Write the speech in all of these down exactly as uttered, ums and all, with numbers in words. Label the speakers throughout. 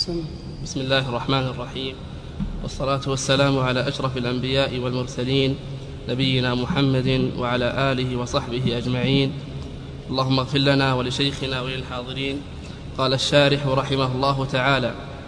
Speaker 1: بسم الله الرحمن الرحيم، والصلاة والسلام على أشرف الأنبياء والمرسلين نبينا محمد وعلى آله وصحبه أجمعين. اللهم اغفر لنا ولشيخنا وللحاضرين. قال الشارح رحمه الله تعالى: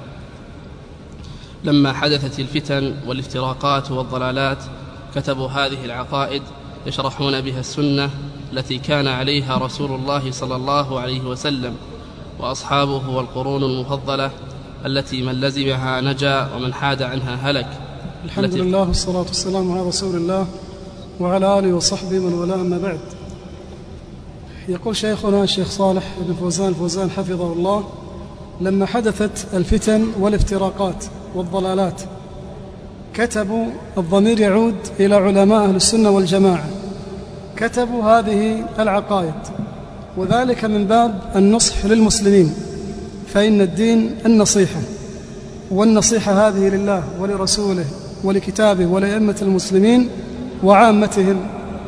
Speaker 1: لما حدثت الفتن والافتراقات والضلالات كتبوا هذه العقائد يشرحون بها السنة التي كان عليها رسول الله صلى الله عليه وسلم وأصحابه والقرون المفضلة التي من لزمها نجا ومن حاد عنها هلك.
Speaker 2: الحمد لله والصلاة والسلام على رسول الله وعلى آله وصحبه من والاه، أما بعد. يقول شيخنا الشيخ صالح بن فوزان الفوزان حفظه الله: لما حدثت الفتن والافتراقات والضلالات كتبوا، الضمير يعود إلى علماء أهل السنة والجماعة، كتبوا هذه العقائد، وذلك من باب النصح للمسلمين، فإن الدين النصيحة، والنصيحة هذه لله ولرسوله ولكتابه ولأئمة المسلمين وعامتهم.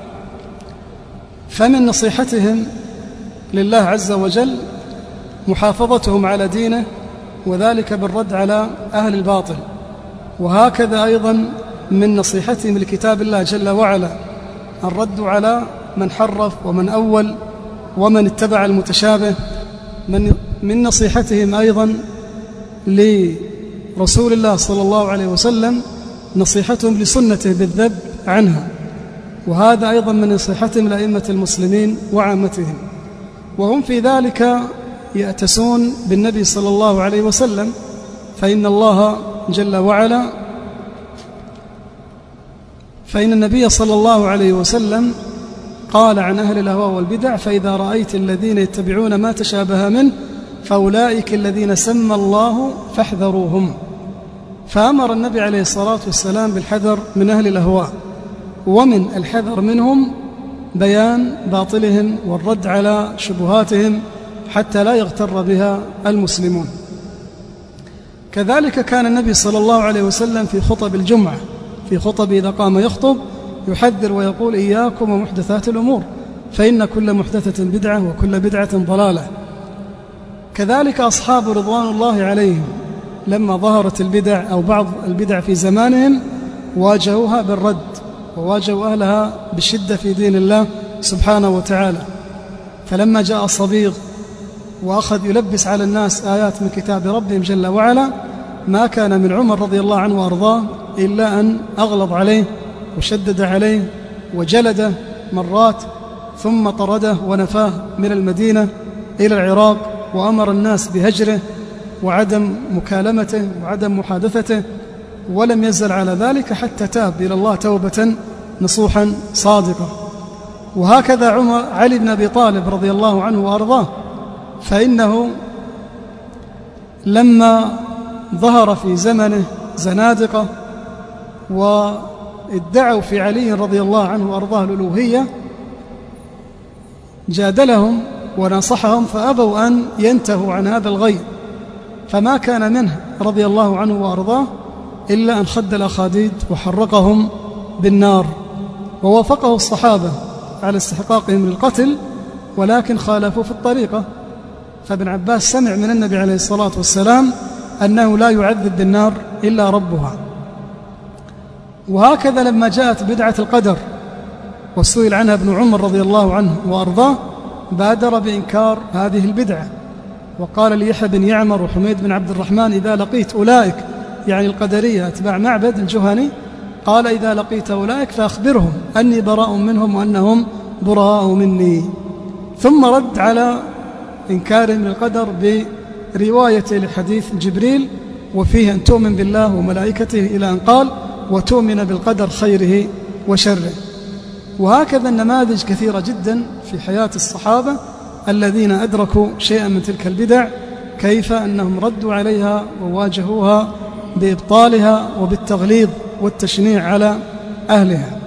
Speaker 2: فمن نصيحتهم لله عز وجل محافظتهم على دينه، وذلك بالرد على أهل الباطل، وهكذا أيضا من نصيحتهم لكتاب الله جل وعلا الرد على من حرف ومن أول ومن اتبع المتشابه. من من نصيحتهم أيضا لرسول الله صلى الله عليه وسلم نصيحتهم لسنته بالذب عنها، وهذا أيضا من نصيحتهم لأئمة المسلمين وعامتهم، وهم في ذلك يأتسون بالنبي صلى الله عليه وسلم، فإن الله جل وعلا فإن النبي صلى الله عليه وسلم قال عن أهل الأهواء والبدع: فإذا رأيت الذين يتبعون ما تشابه منه فأولئك الذين سمى الله فاحذروهم. فأمر النبي عليه الصلاة والسلام بالحذر من أهل الأهواء، ومن الحذر منهم بيان باطلهم والرد على شبهاتهم حتى لا يغتر بها المسلمون. كذلك كان النبي صلى الله عليه وسلم في خطب الجمعة، في خطب إذا قام يخطب يحذر ويقول: إياكم ومحدثات الأمور فإن كل محدثة بدعة وكل بدعة ضلالة. كذلك أصحاب رضوان الله عليهم لما ظهرت البدع أو بعض البدع في زمانهم واجهوها بالرد، وواجهوا أهلها بالشدة في دين الله سبحانه وتعالى. فلما جاء الصبيغ وأخذ يلبس على الناس آيات من كتاب ربهم جل وعلا، ما كان من عمر رضي الله عنه وأرضاه إلا أن أغلظ عليه وشدد عليه وجلده مرات، ثم طرده ونفاه من المدينة إلى العراق، وأمر الناس بهجره وعدم مكالمته وعدم محادثته، ولم يزل على ذلك حتى تاب إلى الله توبة نصوحا صادقة. وهكذا عمر علي بن أبي طالب رضي الله عنه وأرضاه، فإنه لما ظهر في زمنه زنادقة وادعوا في علي رضي الله عنه وأرضاه الألوهية، جادلهم ونصحهم فأبوا أن ينتهوا عن هذا الغي، فما كان منه رضي الله عنه وأرضاه إلا أن خد الأخاديد وحرقهم بالنار. ووافقه الصحابة على استحقاقهم للقتل، ولكن خالفوا في الطريقة. فابن عباس سمع من النبي عليه الصلاة والسلام أنه لا يعذب بالنار إلا ربها. وهكذا لما جاءت بدعة القدر وسئل عنها ابن عمر رضي الله عنه وأرضاه، بادر بإنكار هذه البدعة، وقال ليحيى بن يعمر وحميد بن عبد الرحمن: إذا لقيت أولئك، يعني القدرية أتباع معبد الجهني، قال: إذا لقيت أولئك فأخبرهم أني براء منهم وأنهم براء مني. ثم رد على إنكارهم للقدر برواية لحديث جبريل وفيه أن تؤمن بالله وملائكته إلى أن قال: وتؤمن بالقدر خيره وشره. وهكذا النماذج كثيرة جدا في حياة الصحابة الذين أدركوا شيئا من تلك البدع، كيف أنهم ردوا عليها وواجهوها بإبطالها وبالتغليظ والتشنيع على أهلها.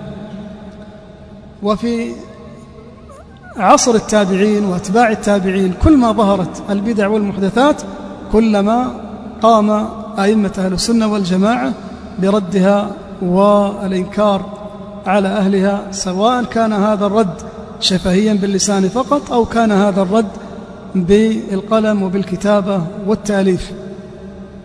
Speaker 2: وفي عصر التابعين وأتباع التابعين كلما ظهرت البدع والمحدثات كلما قام أئمة أهل السنة والجماعة بردها والإنكار على أهلها، سواء كان هذا الرد شفهيا باللسان فقط أو كان هذا الرد بالقلم وبالكتابة والتأليف.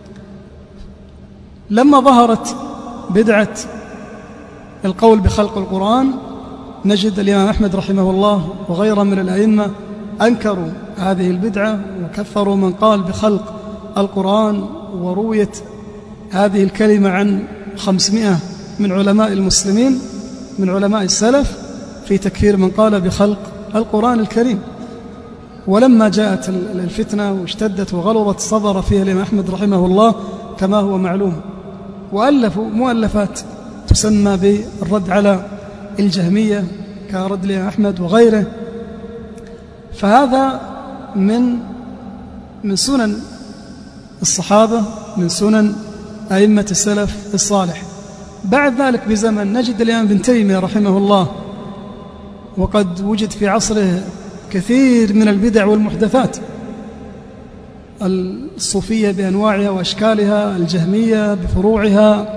Speaker 2: لما ظهرت بدعة القول بخلق القرآن نجد الإمام أحمد رحمه الله وغيره من الأئمة أنكروا هذه البدعة وكفروا من قال بخلق القرآن، ورويت هذه الكلمة عن خمسمائة من علماء المسلمين من علماء السلف في تكفير من قال بخلق القرآن الكريم. ولما جاءت الفتنة واشتدت وغلظت صدر فيها الإمام أحمد رحمه الله كما هو معلوم، وألفوا مؤلفات تسمى بالرد على الجهمية كرد الإمام أحمد وغيره. فهذا من من سنن الصحابة، من سنن أئمة السلف الصالح. بعد ذلك بزمن نجد الإمام ابن تيمية رحمه الله وقد وجد في عصره كثير من البدع والمحدثات، الصوفية بأنواعها وأشكالها، الجهمية بفروعها،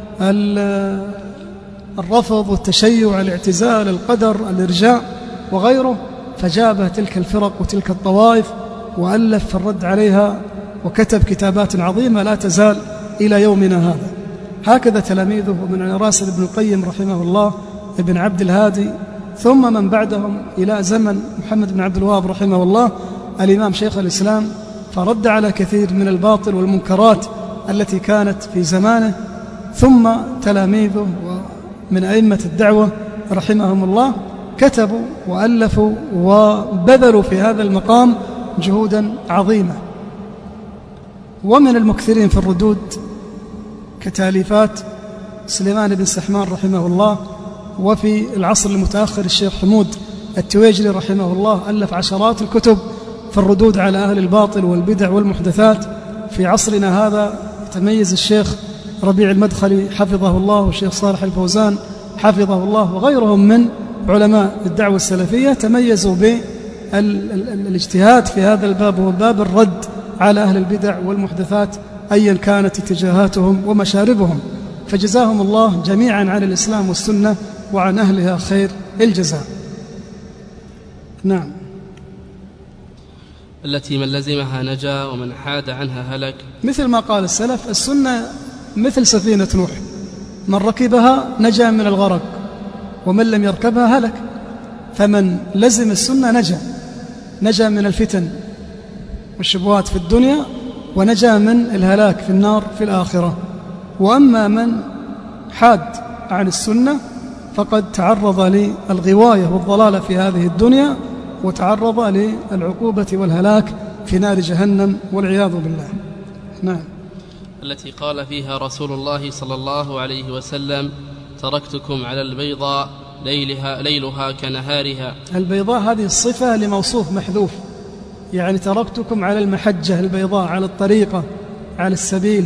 Speaker 2: الرفض والتشيع، الاعتزال، القدر، الإرجاء وغيره، فجابه تلك الفرق وتلك الطوائف وألف في الرد عليها وكتب كتابات عظيمة لا تزال إلى يومنا هذا. هكذا تلاميذه من راسل ابن القيم رحمه الله، ابن عبد الهادي، ثم من بعدهم إلى زمن محمد بن عبد الوهاب رحمه الله الإمام شيخ الإسلام، فرد على كثير من الباطل والمنكرات التي كانت في زمانه، ثم تلاميذه ومن أئمة الدعوة رحمهم الله كتبوا وألفوا وبذلوا في هذا المقام جهودا عظيمة. ومن المكثرين في الردود كتاليفات سليمان بن سحمان رحمه الله، وفي العصر المتأخر الشيخ حمود التويجري رحمه الله ألف عشرات الكتب في الردود على أهل الباطل والبدع والمحدثات. في عصرنا هذا تميز الشيخ ربيع المدخلي حفظه الله والشيخ صالح الفوزان حفظه الله وغيرهم من علماء الدعوة السلفية تميزوا بالاجتهاد في هذا الباب، وهو باب الرد على أهل البدع والمحدثات أيا كانت اتجاهاتهم ومشاربهم، فجزاهم الله جميعا عن الإسلام والسنة وعن أهلها خير الجزاء. نعم.
Speaker 1: التي من لزمها نجا ومن حاد عنها هلك،
Speaker 2: مثل ما قال السلف السنة مثل سفينة نوح، من ركبها نجا من الغرق ومن لم يركبها هلك. فمن لزم السنة نجا نجا من الفتن والشبهات في الدنيا، ونجا من الهلاك في النار في الآخرة. وأما من حاد عن السنة فقد تعرض للغواية والضلالة في هذه الدنيا، وتعرض للعقوبة والهلاك في نار جهنم والعياذ بالله. نعم.
Speaker 1: التي قال فيها رسول الله صلى الله عليه وسلم: تركتكم على البيضاء ليلها, ليلها كنهارها.
Speaker 2: البيضاء هذه الصفة لموصوف محذوف، يعني تركتكم على المحجة البيضاء، على الطريقة، على السبيل،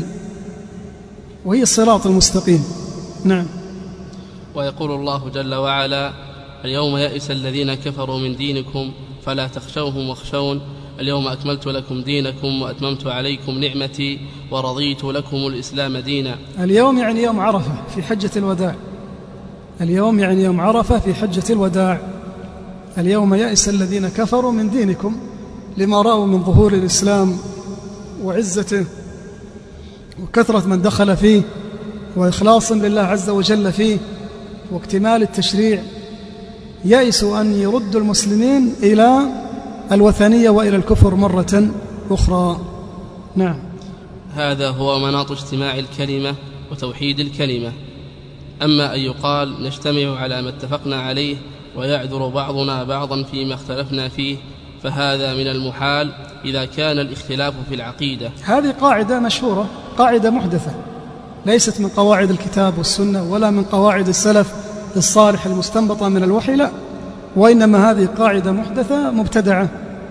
Speaker 2: وهي الصراط المستقيم. نعم.
Speaker 1: ويقول الله جل وعلا: اليوم يئس الذين كفروا من دينكم فلا تخشوهم واخشون اليوم أكملت لكم دينكم وأتممت عليكم نعمتي ورضيت لكم الإسلام دينا.
Speaker 2: اليوم يعني يوم عرفة في حجة الوداع، اليوم يعني يوم عرفة في حجة الوداع. اليوم يئس الذين كفروا من دينكم لما رأوا من ظهور الإسلام وعزته وكثرة من دخل فيه وإخلاص لله عز وجل فيه واكتمال التشريع، يئسوا أن يردوا المسلمين إلى الوثنية وإلى الكفر مرة أخرى. نعم.
Speaker 1: هذا هو مناط اجتماع الكلمة وتوحيد الكلمة. أما أن يقال نجتمع على ما اتفقنا عليه ويعذر بعضنا بعضا فيما اختلفنا فيه، فهذا من المحال إذا كان الاختلاف في العقيدة.
Speaker 2: هذه قاعدة مشهورة، قاعدة محدثة، ليست من قواعد الكتاب والسنة ولا من قواعد السلف الصالح المستنبطة من الوحي، لا، وإنما هذه قاعدة محدثة مبتدعة،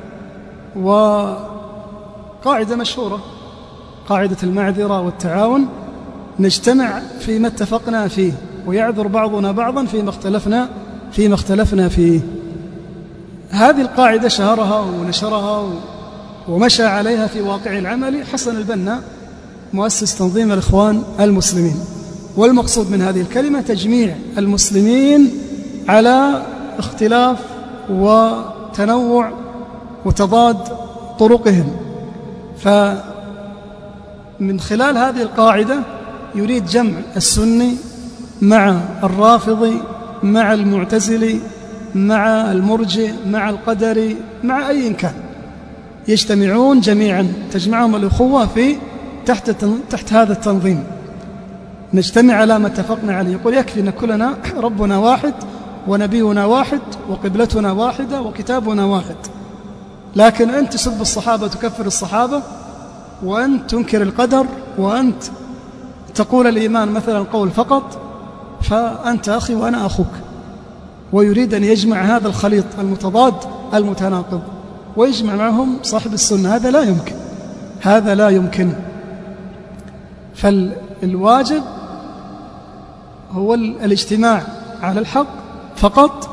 Speaker 2: وقاعدة مشهورة، قاعدة المعذرة والتعاون، نجتمع فيما اتفقنا فيه ويعذر بعضنا بعضا فيما اختلفنا فيما اختلفنا فيه. هذه القاعدة شهرها ونشرها ومشى عليها في واقع العمل حسن البنا مؤسس تنظيم الإخوان المسلمين. والمقصود من هذه الكلمة تجميع المسلمين على اختلاف وتنوع وتضاد طرقهم. فمن خلال هذه القاعدة يريد جمع السني مع الرافضي مع المعتزلي مع المرجئ مع القدري مع أي كان، يجتمعون جميعا، تجمعهم الأخوة في تحت تحت هذا التنظيم، نجتمع على ما اتفقنا عليه. يقول يكفي أن كلنا ربنا واحد ونبينا واحد وقبلتنا واحدة وكتابنا واحد. لكن أنت تسب الصحابة تكفر الصحابة، وأنت تنكر القدر، وأنت تقول الإيمان مثلا قول فقط، فأنت أخي وأنا أخوك. ويريد أن يجمع هذا الخليط المتضاد المتناقض ويجمع معهم صاحب السنة. هذا لا يمكن، هذا لا يمكن. فالواجب هو الاجتماع على الحق فقط.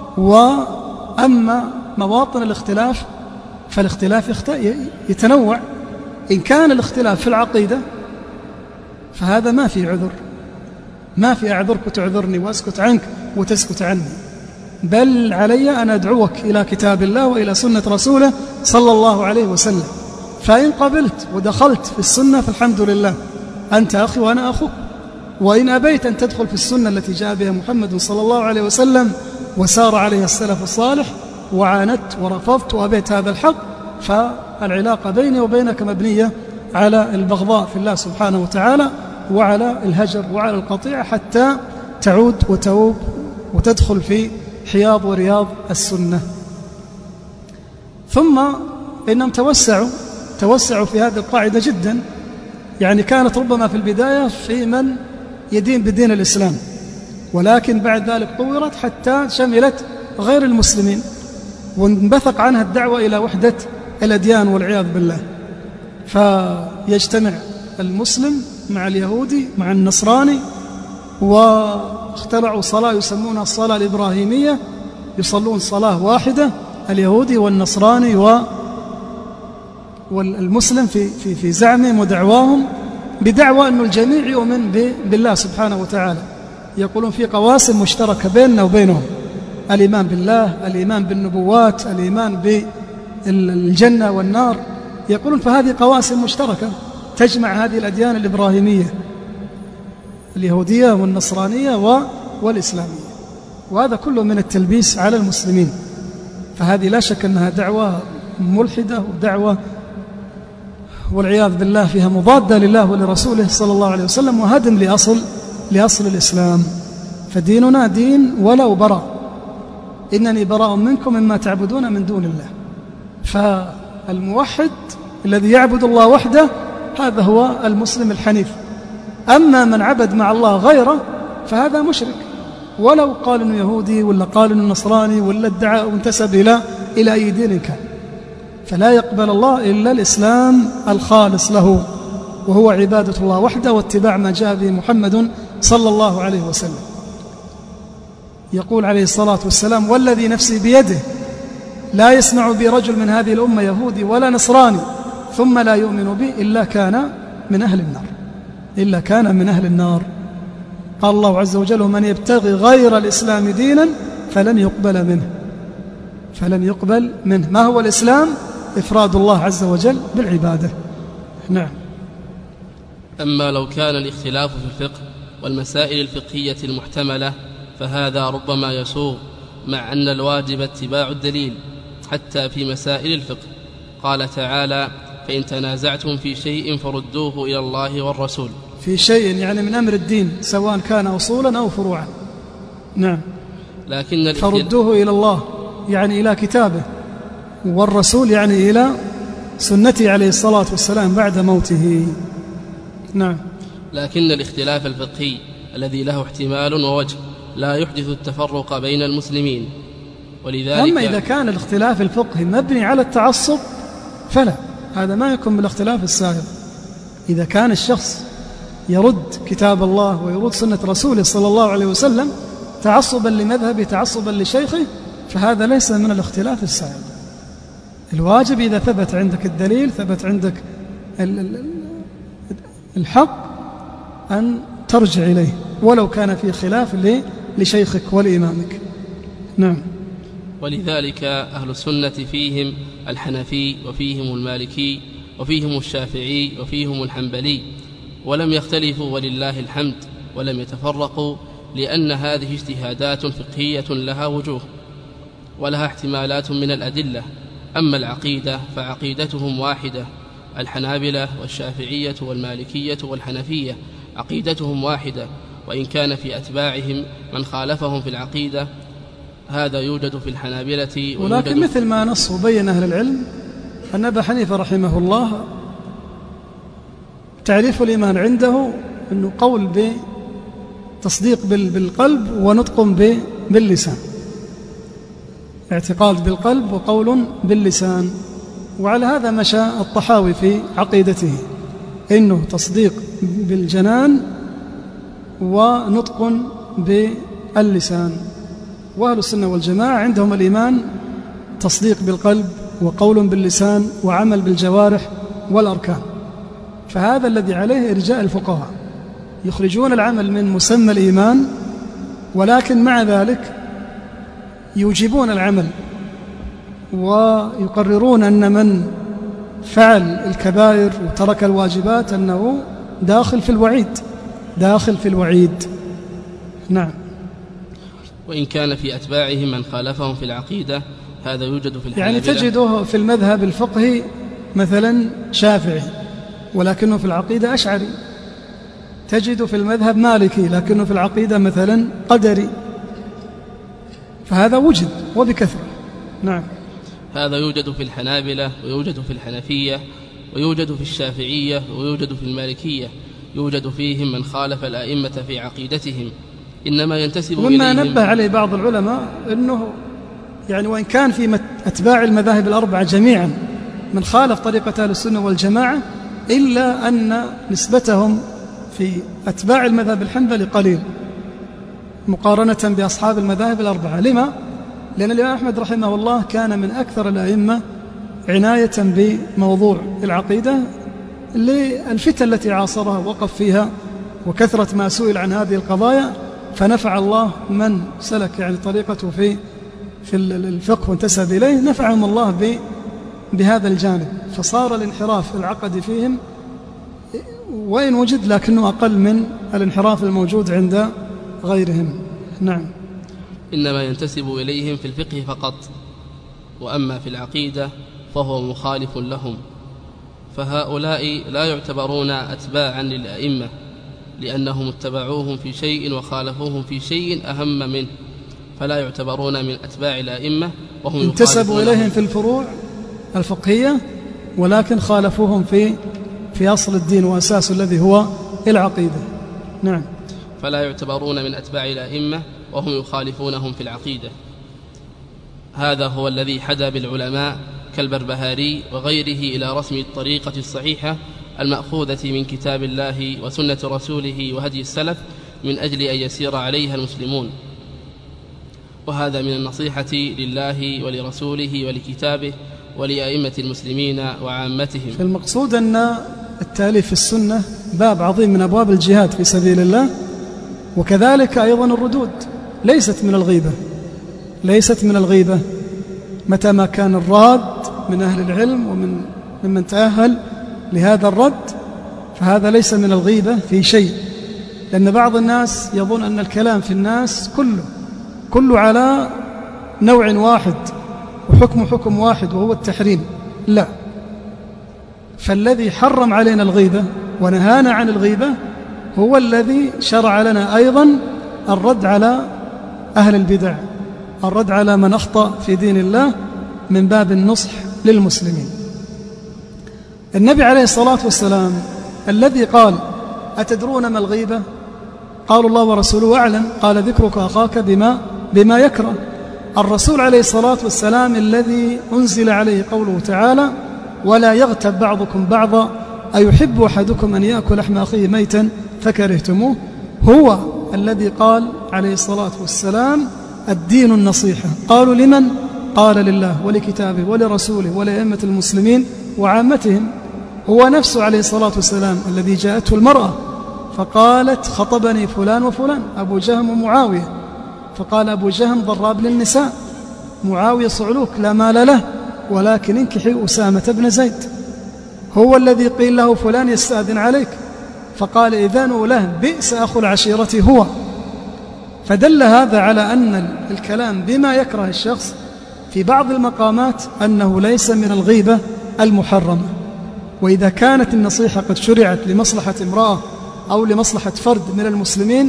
Speaker 2: وأما مواطن الاختلاف فالاختلاف يتنوع. إن كان الاختلاف في العقيدة فهذا ما في عذر، ما في أعذرك وتعذرني وأسكت عنك وتسكت عني، بل علي أن أدعوك إلى كتاب الله وإلى سنة رسوله صلى الله عليه وسلم. فإن قبلت ودخلت في السنة فالحمد لله، أنت أخي وأنا أخوك. وإن أبيت أن تدخل في السنة التي جاء بها محمد صلى الله عليه وسلم وسار عليها السلف الصالح وعاندت ورفضت وأبيت هذا الحق، فالعلاقة بيني وبينك مبنية على البغضاء في الله سبحانه وتعالى، وعلى الهجر وعلى القطيعة، حتى تعود وتوب وتدخل في حياض ورياض السنة. ثم إنهم توسعوا توسعوا في هذه القاعدة جدا. يعني كانت ربما في البداية في من يدين بدين الإسلام، ولكن بعد ذلك طورت حتى شملت غير المسلمين، وانبثق عنها الدعوة إلى وحدة الأديان والعياذ بالله. فيجتمع المسلم مع اليهودي مع النصراني، واخترعوا صلاة يسمونها الصلاة الإبراهيمية، يصلون صلاة واحدة اليهودي والنصراني و والمسلم في في في زعمهم ودعواهم، بدعوى أن الجميع يؤمن بالله سبحانه وتعالى. يقولون في قواسم مشتركة بيننا وبينهم: الإيمان بالله، الإيمان بالنبوات، الإيمان بالجنة والنار. يقولون فهذه قواسم مشتركة تجمع هذه الأديان الإبراهيمية، اليهودية والنصرانية والإسلامية، وهذا كله من التلبيس على المسلمين. فهذه لا شك أنها دعوة ملحدة ودعوة والعياذ بالله فيها مضادة لله ولرسوله صلى الله عليه وسلم، وهدم لأصل لأصل الإسلام. فديننا دين ولو براء، إنني براء منكم مما تعبدون من دون الله. فالموحد الذي يعبد الله وحده هذا هو المسلم الحنيف. أما من عبد مع الله غيره فهذا مشرك، ولو قال إنه يهودي ولا قال إنه نصراني ولا ادعى وانتسب إلى إلى أي دين كان. فلا يقبل الله إلا الإسلام الخالص له، وهو عبادة الله وحده واتباع ما جاء به محمد صلى الله عليه وسلم. يقول عليه الصلاة والسلام: والذي نفسي بيده لا يسمع بي رجل من هذه الأمة يهودي ولا نصراني ثم لا يؤمن بي إلا كان من أهل النار، إلا كان من أهل النار. قال الله عز وجل: من يبتغي غير الإسلام دينا فلن يقبل منه فلن يقبل منه. ما هو الإسلام؟ إفراد الله عز وجل بالعبادة. نعم.
Speaker 1: أما لو كان الاختلاف في الفقه والمسائل الفقهية المحتملة فهذا ربما يسوغ، مع أن الواجب اتباع الدليل حتى في مسائل الفقه. قال تعالى: فإن تنازعتم في شيء فردوه إلى الله والرسول.
Speaker 2: في شيء يعني من أمر الدين، سواء كان أصولا أو فروعا. نعم.
Speaker 1: لكن
Speaker 2: فردوه إلى الله يعني إلى كتابه، والرسول يعني إلى سنته عليه الصلاة والسلام بعد موته. نعم.
Speaker 1: لكن الاختلاف الفقهي الذي له احتمال ووجه لا يحدث التفرق بين المسلمين، ولذلك
Speaker 2: أما إذا كان الاختلاف الفقهي مبني على التعصب فلا، هذا ما يكون بالاختلاف السائغ. إذا كان الشخص يرد كتاب الله ويرد سنة رسوله صلى الله عليه وسلم تعصبا لمذهبه تعصبا لشيخه، فهذا ليس من الاختلاف السائغ. الواجب إذا ثبت عندك الدليل، ثبت عندك الحق، أن ترجع إليه ولو كان في خلاف لشيخك ولإمامك. نعم.
Speaker 1: ولذلك أهل السنة فيهم الحنفي وفيهم المالكي وفيهم الشافعي وفيهم الحنبلي، ولم يختلفوا ولله الحمد، ولم يتفرقوا، لأن هذه اجتهادات فقهية لها وجوه ولها احتمالات من الأدلة. أما العقيدة فعقيدتهم واحدة، الحنابلة والشافعية والمالكية والحنفية عقيدتهم واحدة، وإن كان في أتباعهم من خالفهم في العقيدة، هذا يوجد في الحنابلة.
Speaker 2: ولكن مثل ما نص وبين أهل العلم أن أبا حنيفة رحمه الله تعريف الإيمان عنده أنه قول بتصديق بالقلب ونطق باللسان، اعتقاد بالقلب وقول باللسان. وعلى هذا مشى الطحاوي في عقيدته، إنه تصديق بالجنان ونطق باللسان. وأهل السنة والجماعة عندهم الإيمان تصديق بالقلب وقول باللسان وعمل بالجوارح والأركان. فهذا الذي عليه إرجاء الفقهاء، يخرجون العمل من مسمى الإيمان، ولكن مع ذلك يوجبون العمل ويقررون أن من فعل الكبائر وترك الواجبات أنه داخل في الوعيد داخل في الوعيد نعم.
Speaker 1: وإن كان في أتباعهم من خالفهم في العقيدة، هذا يوجد في الحنابلة.
Speaker 2: يعني تجده في المذهب الفقهي مثلا شافعي ولكنه في العقيدة أشعري، تجد في المذهب مالكي لكنه في العقيدة مثلا قدري، فهذا وجد وبكثرة. نعم،
Speaker 1: هذا يوجد في الحنابلة ويوجد في الحنفية ويوجد في الشافعية ويوجد في المالكية، يوجد فيهم من خالف الأئمة في عقيدتهم، إنما ينتسب إليهم.
Speaker 2: وما نبه عليه بعض العلماء أنه يعني وإن كان في أتباع المذاهب الأربعة جميعا من خالف طريقة أهل السنة والجماعة، إلا أن نسبتهم في أتباع المذهب الحنبلي قليل مقارنة بأصحاب المذاهب الأربعة. لما؟ لأن الإمام أحمد رحمه الله كان من أكثر الأئمة عناية بموضوع العقيدة للفتن التي عاصرها وقف فيها وكثرة ما سئل عن هذه القضايا، فنفع الله من سلك يعني طريقته في في الفقه وانتسب إليه، نفعهم الله بهذا الجانب، فصار الانحراف العقدي فيهم وإن وجد لكنه أقل من الانحراف الموجود عند غيرهم. نعم،
Speaker 1: إنما ينتسب إليهم في الفقه فقط، وأما في العقيدة فهو مخالف لهم، فهؤلاء لا يعتبرون أتباعا للأئمة، لأنهم اتبعوهم في شيء وخالفوهم في شيء أهم منه، فلا يعتبرون من أتباع الأئمة، وهم
Speaker 2: انتسبوا إليهم في الفروع الفقهية ولكن خالفوهم في في أصل الدين وأساسه الذي هو العقيدة. نعم،
Speaker 1: فلا يعتبرون من أتباع الأئمة وهم يخالفونهم في العقيدة. هذا هو الذي حدا بالعلماء كالبربهاري وغيره إلى رسم الطريقة الصحيحة المأخوذة من كتاب الله وسنة رسوله وهدي السلف من أجل أن يسير عليها المسلمون، وهذا من النصيحة لله ولرسوله ولكتابه ولأئمة المسلمين وعامتهم.
Speaker 2: فالمقصود أن التأليف في السنة باب عظيم من أبواب الجهاد في سبيل الله، وكذلك أيضا الردود ليست من الغيبة ليست من الغيبة متى ما كان الراد من أهل العلم ومن ممن تأهل لهذا الرد، فهذا ليس من الغيبة في شيء، لأن بعض الناس يظن أن الكلام في الناس كله كله على نوع واحد وحكم حكم واحد وهو التحريم. لا، فالذي حرم علينا الغيبة ونهانا عن الغيبة هو الذي شرع لنا أيضا الرد على أهل البدع، الرد على من أخطأ في دين الله من باب النصح للمسلمين. النبي عليه الصلاة والسلام الذي قال أتدرون ما الغيبة؟ قالوا الله ورسوله أعلم، قال ذكرك أخاك بما, بما يكره. الرسول عليه الصلاة والسلام الذي أنزل عليه قوله تعالى ولا يغتب بعضكم بعضا أيحب أحدكم أن يأكل لحم أخيه ميتا فكرهتموه، هو الذي قال عليه الصلاة والسلام الدين النصيحة. قالوا لمن؟ قال لله ولكتابه ولرسوله ولأئمة المسلمين وعامتهم. هو نفسه عليه الصلاة والسلام الذي جاءته المرأة فقالت خطبني فلان وفلان، أبو جهم ومعاوية، فقال أبو جهم ضراب للنساء، معاوية صعلوك لا مال له ولكن انكحي أسامة بن زيد. هو الذي قيل له فلان يستأذن عليك فقال إذنوا له بئس أخو العشيرة هو. فدل هذا على أن الكلام بما يكره الشخص في بعض المقامات أنه ليس من الغيبة المحرمة. وإذا كانت النصيحة قد شرعت لمصلحة امرأة أو لمصلحة فرد من المسلمين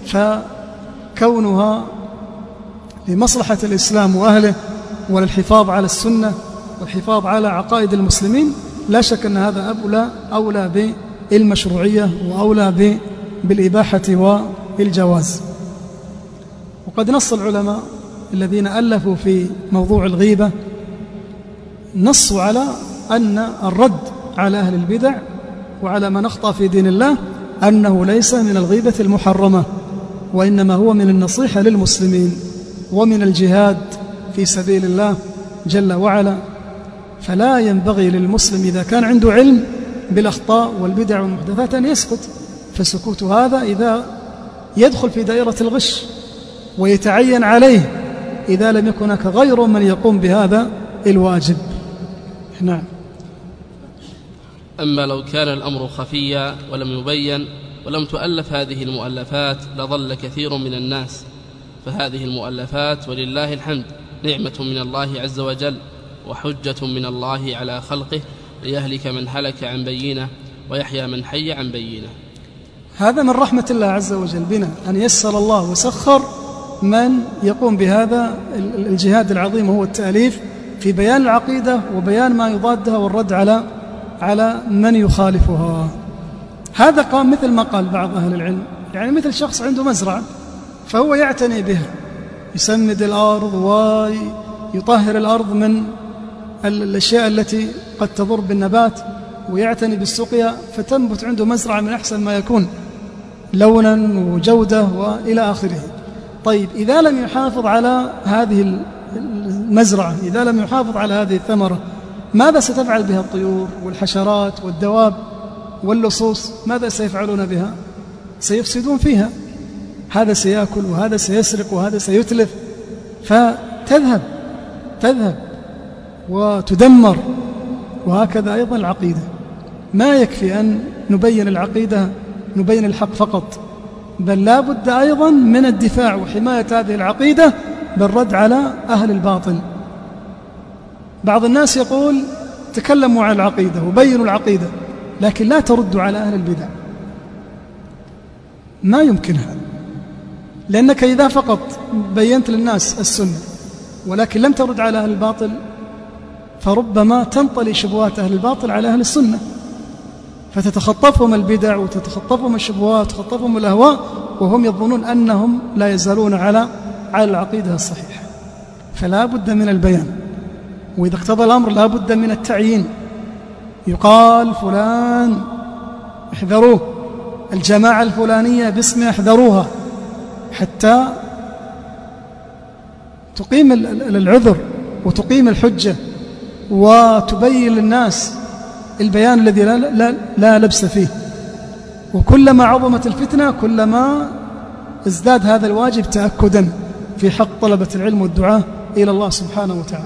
Speaker 2: فكونها لمصلحة الإسلام وأهله وللحفاظ على السنة والحفاظ على عقائد المسلمين لا شك أن هذا أولى, أولى بالمشروعية وأولى بالإباحة والجواز. وقد نص العلماء الذين ألفوا في موضوع الغيبة نصوا على أن الرد على أهل البدع وعلى من أخطأ في دين الله أنه ليس من الغيبة المحرمة، وإنما هو من النصيحة للمسلمين ومن الجهاد في سبيل الله جل وعلا. فلا ينبغي للمسلم إذا كان عنده علم بالأخطاء والبدع والمحدثات أن يسكت، فسكوت هذا إذا يدخل في دائرة الغش ويتعين عليه إذا لم يكن هناك غير من يقوم بهذا الواجب. نعم.
Speaker 1: أما لو كان الأمر خفيا ولم يبين ولم تؤلف هذه المؤلفات لضل كثير من الناس، فهذه المؤلفات ولله الحمد نعمة من الله عز وجل وحجة من الله على خلقه ليهلك من هلك عن بينه ويحيى من حي عن بينه.
Speaker 2: هذا من رحمة الله عز وجل بنا أن يسر الله وسخر من يقوم بهذا الجهاد العظيم وهو التأليف في بيان العقيدة وبيان ما يضادها والرد على على من يخالفها. هذا قام مثل ما قال بعض أهل العلم، يعني مثل شخص عنده مزرعة فهو يعتني بها، يسمد الأرض ويطهر الأرض من الأشياء التي قد تضر بالنبات ويعتني بالسقيا، فتنبت عنده مزرعة من أحسن ما يكون لونا وجودة وإلى آخره. طيب إذا لم يحافظ على هذه المزرعة، إذا لم يحافظ على هذه الثمرة، ماذا ستفعل بها الطيور والحشرات والدواب واللصوص؟ ماذا سيفعلون بها؟ سيفسدون فيها، هذا سيأكل وهذا سيسرق وهذا سيتلف، فتذهب تذهب وتدمر. وهكذا أيضا العقيدة، ما يكفي أن نبين العقيدة نبين الحق فقط، بل لا بد أيضا من الدفاع وحماية هذه العقيدة بالرد على أهل الباطل. بعض الناس يقول تكلموا عن العقيدة وبينوا العقيدة لكن لا تردوا على أهل البدع. ما يمكن هذا، لأنك إذا فقط بينت للناس السنة ولكن لم ترد على أهل الباطل فربما تنطلي شبهات أهل الباطل على أهل السنة، فتتخطفهم البدع وتتخطفهم الشبهات وتتخطفهم الأهواء وهم يظنون أنهم لا يزالون على على العقيدة الصحيحة. فلا بد من البيان، وإذا اقتضى الأمر لا بد من التعيين، يقال فلان احذروه، الجماعة الفلانية باسم احذروها، حتى تقيم العذر وتقيم الحجة وتبين للناس البيان الذي لا, لا, لا لبس فيه. وكلما عظمت الفتنة كلما ازداد هذا الواجب تأكدا في حق طلبة العلم والدعاء إلى الله سبحانه وتعالى.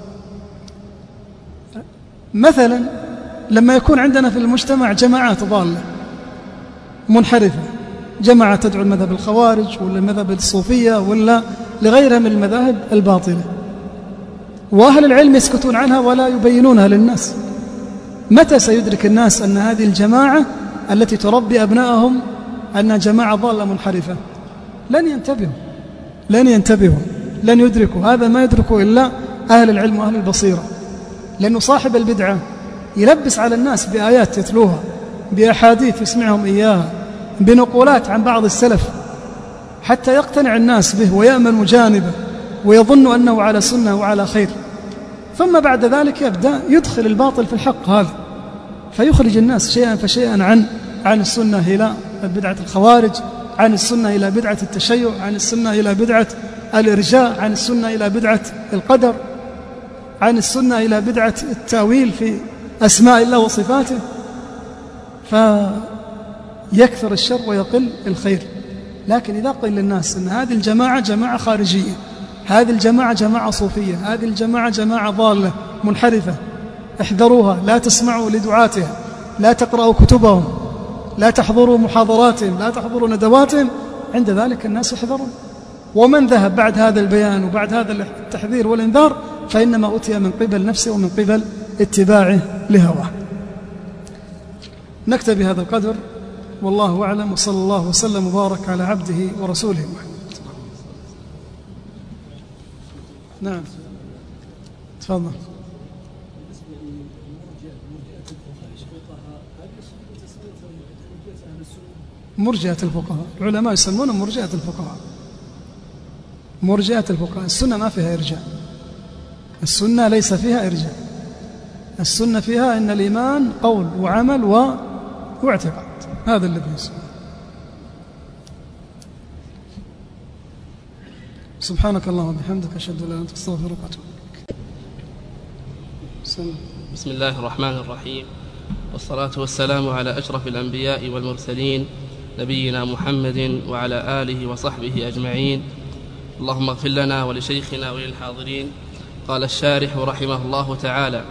Speaker 2: مثلا لما يكون عندنا في المجتمع جماعات ضالة منحرفة، جماعة تدعو المذهب الخوارج ولا المذهب الصوفية ولا لغيرها من المذاهب الباطلة، وأهل العلم يسكتون عنها ولا يبينونها للناس، متى سيدرك الناس أن هذه الجماعة التي تربي أبنائهم أنها جماعة ضالة منحرفة؟ لن ينتبهوا لن ينتبهوا لن يدركوا. هذا ما يدركوا إلا أهل العلم وأهل البصيرة، لأنه صاحب البدعة يلبس على الناس بآيات يتلوها، بأحاديث يسمعهم إياها، بنقولات عن بعض السلف، حتى يقتنع الناس به ويأمن مجانبه ويظن أنه على سنة وعلى خير، ثم بعد ذلك يبدأ يدخل الباطل في الحق هذا، فيخرج الناس شيئا فشيئا عن عن السنة إلى بدعة الخوارج، عن السنة إلى بدعة التشيع، عن السنة إلى بدعة الإرجاء، عن السنة إلى بدعة القدر، عن السنة إلى بدعة التأويل في أسماء الله وصفاته، فيكثر الشر ويقل الخير. لكن إذا قيل للناس أن هذه الجماعة جماعة خارجية، هذه الجماعة جماعة صوفية، هذه الجماعة جماعة ضالة منحرفة، احذروها، لا تسمعوا لدعاتها، لا تقرأوا كتبهم، لا تحضروا محاضراتهم، لا تحضروا ندواتهم، عند ذلك الناس يحذرون. ومن ذهب بعد هذا البيان وبعد هذا التحذير والإنذار فإنما أتي من قبل نفسه ومن قبل اتباعه لهواه. نكتفي بهذا القدر، والله أعلم، وصلى الله وسلم وبارك على عبده ورسوله محمد. نعم تفضل. مرجئة الفقهاء، العلماء يسمونه مرجئة الفقهاء. مرجئة الفقهاء، السنة ما فيها إرجاء، السنة ليس فيها إرجاء، السنة فيها إن الإيمان قول وعمل و... واعتقاد، هذا الذي يسمى. سبحانك اللهم وبحمدك أشهد أن لا إله إلا أنت أستغفرك وأتوب إليك.
Speaker 1: بسم الله الرحمن الرحيم، والصلاة والسلام على أشرف الأنبياء والمرسلين نبينا محمد وعلى آله وصحبه أجمعين. اللهم اغفر لنا ولشيخنا وللحاضرين. قال الشارح رحمه الله تعالى: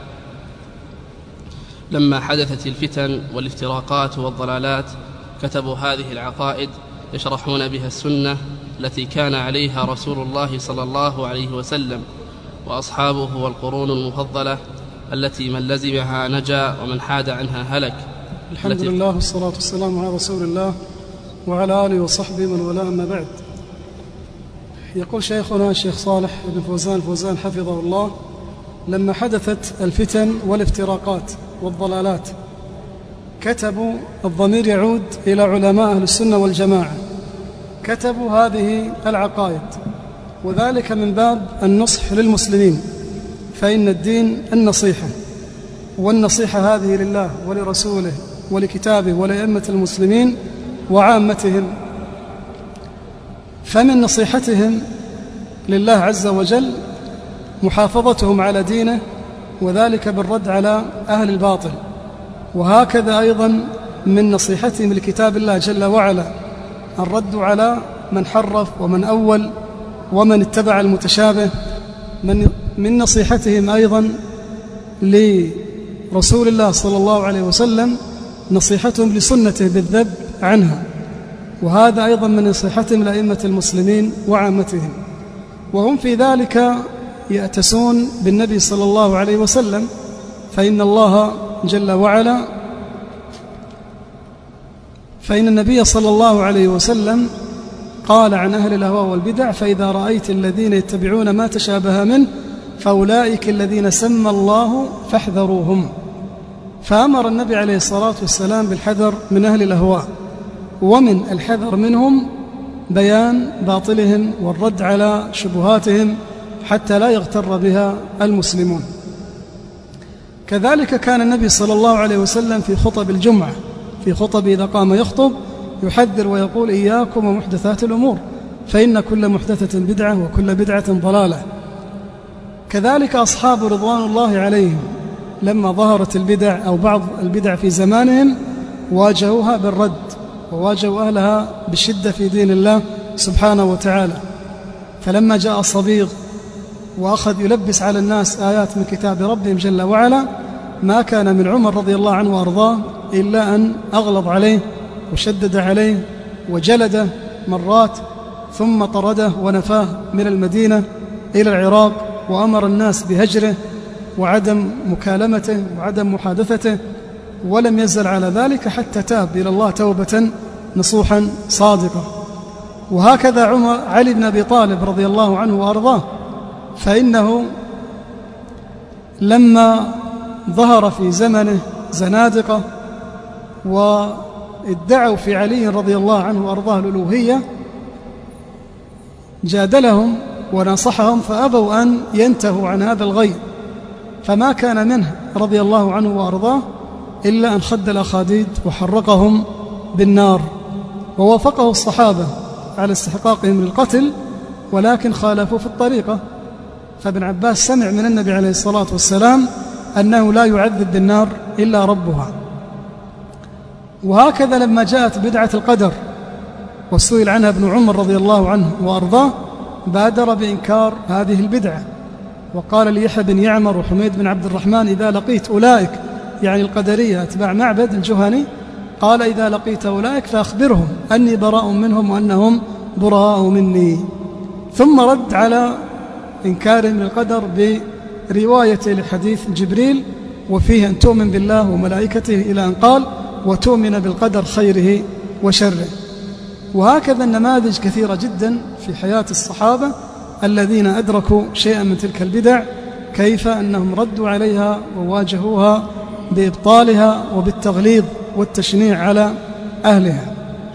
Speaker 1: لما حدثت الفتن والافتراقات والضلالات كتبوا هذه العقائد يشرحون بها السنة التي كان عليها رسول الله صلى الله عليه وسلم وأصحابه والقرون المفضلة التي من لزمها نجا ومن حاد عنها هلك.
Speaker 2: الحمد لله والصلاة والسلام على رسول الله وعلى آله وصحبه من والاه، أما بعد. يقول شيخنا الشيخ صالح بن فوزان الفوزان حفظه الله: لما حدثت الفتن والافتراقات والضلالات كتبوا، الضمير يعود إلى علماء أهل السنة والجماعة، كتبوا هذه العقائد، وذلك من باب النصح للمسلمين، فإن الدين النصيحة، والنصيحة هذه لله ولرسوله ولكتابه ولأئمة المسلمين وعامتهم. فمن نصيحتهم لله عز وجل محافظتهم على دينه، وذلك بالرد على أهل الباطل، وهكذا أيضا من نصيحتهم لكتاب الله جل وعلا الرد على من حرف ومن أول ومن اتبع المتشابه. من, من نصيحتهم أيضا لرسول الله صلى الله عليه وسلم نصيحتهم لسنته بالذب عنها، وهذا أيضا من نصيحتهم لأئمة المسلمين وعامتهم، وهم في ذلك يأتسون بالنبي صلى الله عليه وسلم، فإن الله جل وعلا فإن النبي صلى الله عليه وسلم قال عن أهل الأهواء والبدع: فإذا رأيت الذين يتبعون ما تشابه منه فأولئك الذين سمى الله فاحذروهم. فأمر النبي عليه الصلاة والسلام بالحذر من أهل الأهواء، ومن الحذر منهم بيان باطلهم والرد على شبهاتهم حتى لا يغتر بها المسلمون. كذلك كان النبي صلى الله عليه وسلم في خطب الجمعة، في خطب إذا قام يخطب يحذر ويقول: إياكم ومحدثات الأمور، فإن كل محدثة بدعة وكل بدعة ضلالة. كذلك أصحاب رضوان الله عليهم لما ظهرت البدع أو بعض البدع في زمانهم واجهوها بالرد، وواجهوا أهلها بالشدة في دين الله سبحانه وتعالى. فلما جاء الصبيغ وأخذ يلبس على الناس آيات من كتاب ربهم جل وعلا، ما كان من عمر رضي الله عنه وأرضاه إلا أن أغلظ عليه وشدد عليه وجلده مرات، ثم طرده ونفاه من المدينة إلى العراق، وأمر الناس بهجره وعدم مكالمته وعدم محادثته، ولم يزل على ذلك حتى تاب إلى الله توبة نصوحا صادقة. وهكذا عمر علي بن أبي طالب رضي الله عنه وأرضاه، فإنه لما ظهر في زمنه زنادقة وادعوا في علي رضي الله عنه وأرضاه الألوهية، جادلهم ونصحهم فأبوا أن ينتهوا عن هذا الغي، فما كان منه رضي الله عنه وأرضاه إلا أن خد الأخاديد وحرقهم بالنار. ووافقه الصحابة على استحقاقهم للقتل، ولكن خالفوا في الطريقة. فابن عباس سمع من النبي عليه الصلاة والسلام أنه لا يعذب بالنار إلا ربها. وهكذا لما جاءت بدعة القدر وسئل عنها ابن عمر رضي الله عنه وأرضاه، بادر بإنكار هذه البدعة، وقال ليحيى بن يعمر وحميد بن عبد الرحمن: إذا لقيت أولئك، يعني القدرية أتباع معبد الجهني، قال إذا لقيت أولئك فأخبرهم أني براء منهم وأنهم براء مني. ثم رد على إنكار من القدر برواية لحديث جبريل وفيه أن تؤمن بالله وملائكته إلى أن قال وتؤمن بالقدر خيره وشره. وهكذا النماذج كثيرة جدا في حياة الصحابة الذين أدركوا شيئا من تلك البدع، كيف أنهم ردوا عليها وواجهوها بإبطالها وبالتغليظ والتشنيع على أهلها.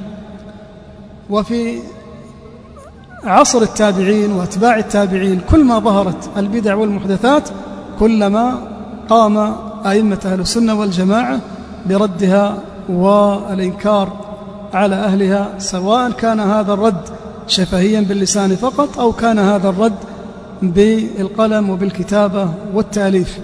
Speaker 2: وفي عصر التابعين وأتباع التابعين كلما ظهرت البدع والمحدثات كلما قام أئمة أهل السنة والجماعة بردها والإنكار على أهلها، سواء كان هذا الرد شفهيا باللسان فقط أو كان هذا الرد بالقلم وبالكتابة والتأليف.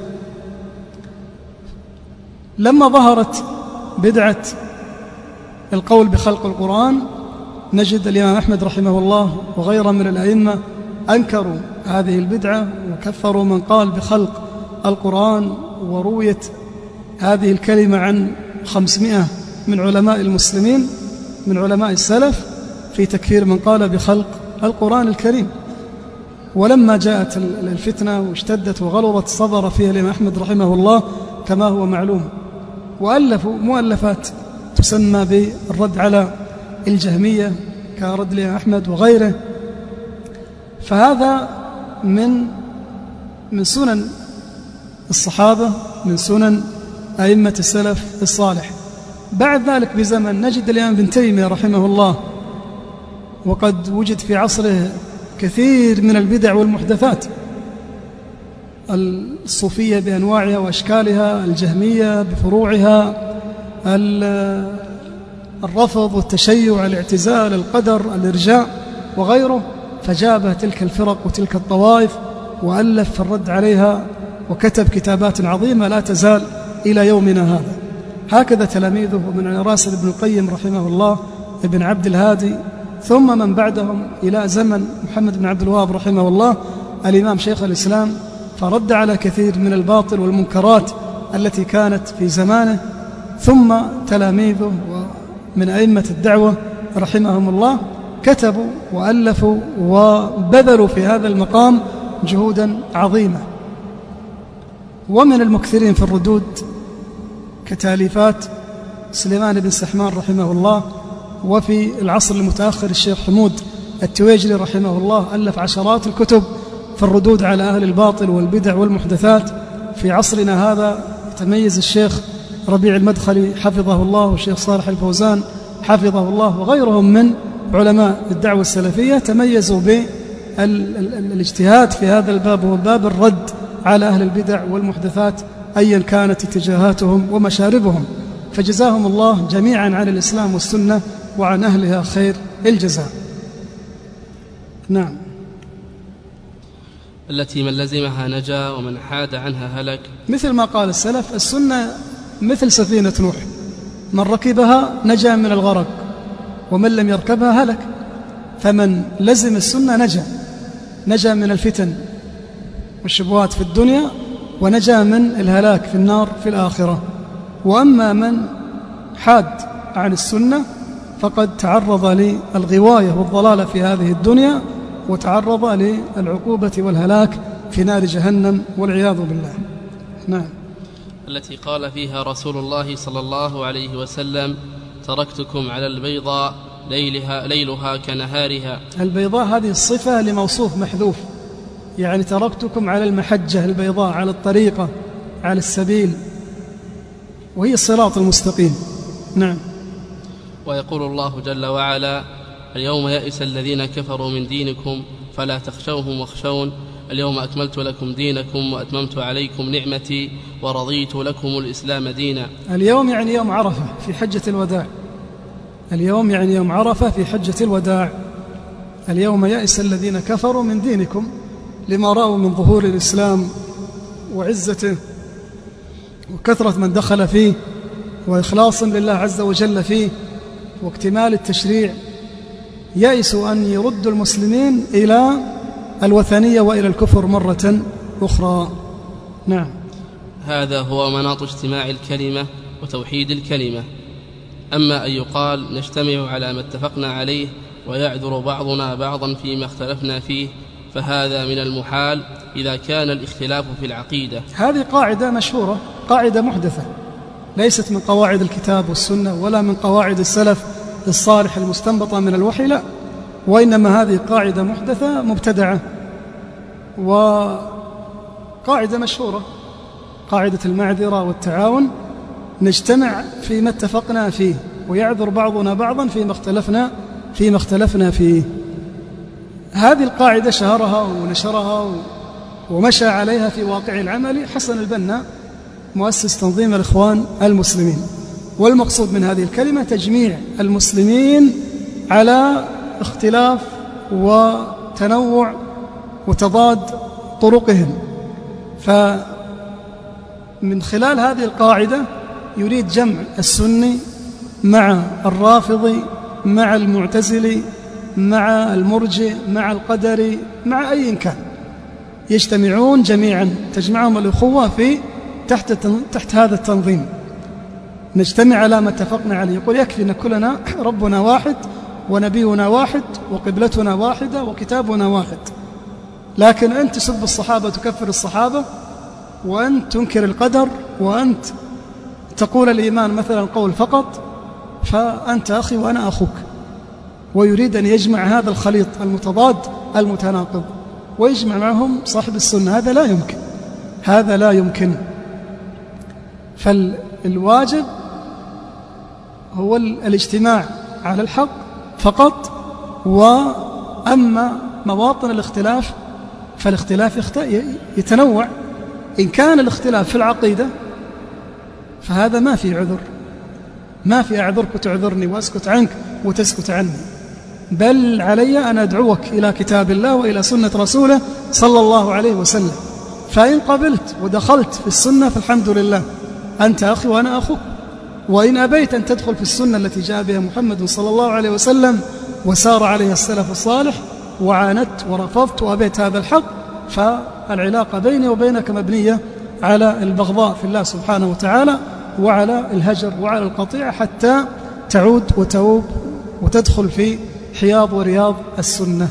Speaker 2: لما ظهرت بدعة القول بخلق القرآن نجد الإمام أحمد رحمه الله وغيره من الأئمة أنكروا هذه البدعة وكفروا من قال بخلق القرآن، ورويت هذه الكلمة عن خمسمائة من علماء المسلمين من علماء السلف في تكفير من قال بخلق القرآن الكريم. ولما جاءت الفتنة واشتدت وغلظت صبر فيها الإمام أحمد رحمه الله كما هو معلوم، وألفوا مؤلفات تسمى بالرد على الجهمية كرد الإمام أحمد وغيره. فهذا من من سنن الصحابة، من سنن أئمة السلف الصالح. بعد ذلك بزمن نجد الإمام ابن تيمية رحمه الله وقد وجد في عصره كثير من البدع والمحدثات، الصوفية بأنواعها وأشكالها، الجهمية بفروعها، الرفض والتشيع، الاعتزال، القدر، الإرجاء وغيره، فجابه تلك الفرق وتلك الطوائف وألف في الرد عليها وكتب كتابات عظيمة لا تزال إلى يومنا هذا. هكذا تلاميذه من راسل ابن القيم رحمه الله، ابن عبد الهادي، ثم من بعدهم إلى زمن محمد بن عبد الوهاب رحمه الله الإمام شيخ الإسلام، فرد على كثير من الباطل والمنكرات التي كانت في زمانه. ثم تلاميذه ومن أئمة الدعوة رحمهم الله كتبوا وألفوا وبذلوا في هذا المقام جهودا عظيمة. ومن المكثرين في الردود كتاليفات سليمان بن سحمان رحمه الله، وفي العصر المتأخر الشيخ حمود التويجري رحمه الله ألف عشرات الكتب في الردود على أهل الباطل والبدع والمحدثات. في عصرنا هذا يتميز الشيخ ربيع المدخلي حفظه الله والشيخ صالح الفوزان حفظه الله وغيرهم من علماء الدعوة السلفية تميزوا بالاجتهاد في هذا الباب، وهو باب الرد على أهل البدع والمحدثات أيا كانت اتجاهاتهم ومشاربهم، فجزاهم الله جميعا عن الإسلام والسنة وعن أهلها خير الجزاء. نعم.
Speaker 1: التي من لزمها نجا ومن حاد عنها هلك.
Speaker 2: مثل ما قال السلف، السنة مثل سفينة نوح، من ركبها نجا من الغرق ومن لم يركبها هلك. فمن لزم السنة نجا نجا من الفتن والشبهات في الدنيا ونجا من الهلاك في النار في الآخرة. وأما من حاد عن السنة فقد تعرض للغواية والضلالة في هذه الدنيا وتعرض للعقوبة والهلاك في نار جهنم والعياذ بالله. نعم.
Speaker 1: التي قال فيها رسول الله صلى الله عليه وسلم تركتكم على البيضاء ليلها, ليلها كنهارها.
Speaker 2: البيضاء هذه الصفة لموصوف محذوف، يعني تركتكم على المحجة البيضاء، على الطريقة، على السبيل، وهي الصراط المستقيم. نعم.
Speaker 1: ويقول الله جل وعلا اليوم يئس الذين كفروا من دينكم فلا تخشوهم واخشون اليوم أكملت لكم دينكم وأتممت عليكم نعمتي ورضيت لكم الإسلام دينا.
Speaker 2: اليوم يعني يوم عرفة في حجة الوداع، اليوم يعني يوم عرفة في حجة الوداع. اليوم يئس الذين كفروا من دينكم لما رأوا من ظهور الإسلام وعزته وكثرة من دخل فيه وإخلاص لله عز وجل فيه واكتمال التشريع، يئسوا أن يردوا المسلمين إلى الوثنية وإلى الكفر مرة أخرى. نعم.
Speaker 1: هذا هو مناط اجتماع الكلمة وتوحيد الكلمة. أما أن يقال نجتمع على ما اتفقنا عليه ويعذر بعضنا بعضا فيما اختلفنا فيه، فهذا من المحال إذا كان الاختلاف في العقيدة.
Speaker 2: هذه قاعدة مشهورة، قاعدة محدثة، ليست من قواعد الكتاب والسنة ولا من قواعد السلف الصالح المستنبطة من الوحي، لا، وإنما هذه قاعدة محدثة مبتدعة، وقاعدة مشهورة، قاعدة المعذرة والتعاون، نجتمع فيما اتفقنا فيه ويعذر بعضنا بعضا فيما اختلفنا فيما اختلفنا فيه. هذه القاعدة شهرها ونشرها ومشى عليها في واقع العمل حسن البنا مؤسس تنظيم الإخوان المسلمين، والمقصود من هذه الكلمة تجميع المسلمين على اختلاف وتنوع وتضاد طرقهم. فمن خلال هذه القاعدة يريد جمع السني مع الرافضي مع المعتزلي مع المرجئ مع القدري مع أي كان، يجتمعون جميعا، تجمعهم الأخوة في تحت تحت هذا التنظيم، نجتمع على ما اتفقنا عليه. يقول يكفي أن كلنا ربنا واحد ونبينا واحد وقبلتنا واحدة وكتابنا واحد، لكن أنت تسب الصحابة وتكفر الصحابة، وأنت تنكر القدر، وأنت تقول الإيمان مثلا قول فقط، فأنت أخي وأنا أخوك. ويريد أن يجمع هذا الخليط المتضاد المتناقض ويجمع معهم صاحب السنة، هذا لا يمكن، هذا لا يمكن. فالواجب هو الاجتماع على الحق فقط، وأما مواطن الاختلاف فالاختلاف يتنوع. إن كان الاختلاف في العقيدة فهذا ما في عذر، ما في أعذرك وتعذرني وأسكت عنك وتسكت عني، بل علي أن أدعوك إلى كتاب الله وإلى سنة رسوله صلى الله عليه وسلم. فإن قبلت ودخلت في السنة فالحمد لله، أنت أخي وأنا أخوك. وإن أبيت أن تدخل في السنة التي جاء بها محمد صلى الله عليه وسلم وسار عليها السلف الصالح وعاندت ورفضت وأبيت هذا الحق، فالعلاقة بيني وبينك مبنية على البغضاء في الله سبحانه وتعالى وعلى الهجر وعلى القطيعة، حتى تعود وتوب وتدخل في حياض ورياض السنة.